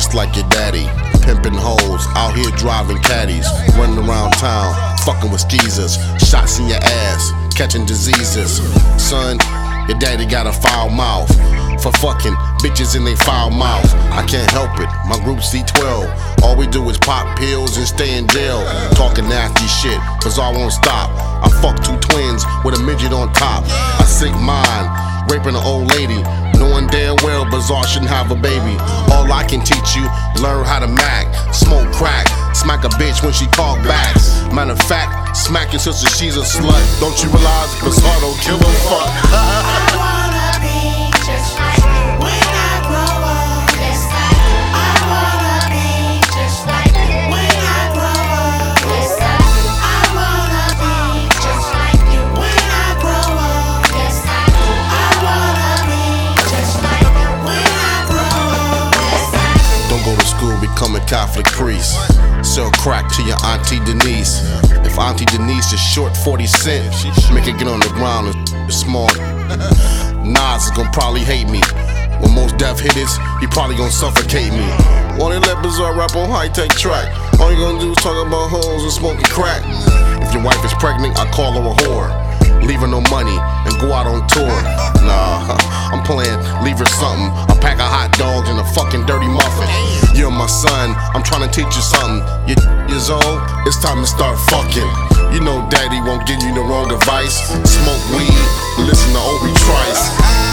just like your daddy. Pimping hoes, out here driving caddies, running around town, fucking with skeezers, shots in your ass, catching diseases. Son, your daddy got a foul mouth for fucking bitches in they foul mouth. I can't help it, my group C12. All we do is pop pills and stay in jail. Talking nasty shit, cause I won't stop. I fuck 2 twins with a midget on top. A sick mind, raping an old lady, knowing damn well Bizarre shouldn't have a baby. All I can teach you, learn how to mac, smoke crack, smack a bitch when she talk back. Matter of fact, smack your sister, she's a slut. Don't you realize Bizarre don't give a fuck? I wanna be just like you when I grow up. Yes, I wanna be just like you when I grow up. Yes, I wanna be just like you when I grow up. Yes, I wanna be just like you when I grow up. Yes, Don't go to school, become a Catholic priest. Sell crack to your Auntie Denise. If Auntie Denise is short 40 cents, make her get on the ground and smart. Nas is gon' probably hate me. When most death hitters, he probably gon' suffocate me. While they let Bizarre rap on high-tech track, all you gonna do is talk about hoes and smoking crack. If your wife is pregnant, I call her a whore. Leave her no money and go out on tour. Nah, I'm playing leave her something. A pack of hot dogs and a fucking dirty muffin. You're my son, I'm trying to teach you something. You're years old, it's time to start fucking. You know daddy won't give you the wrong advice. Smoke weed, listen to Obi Trice.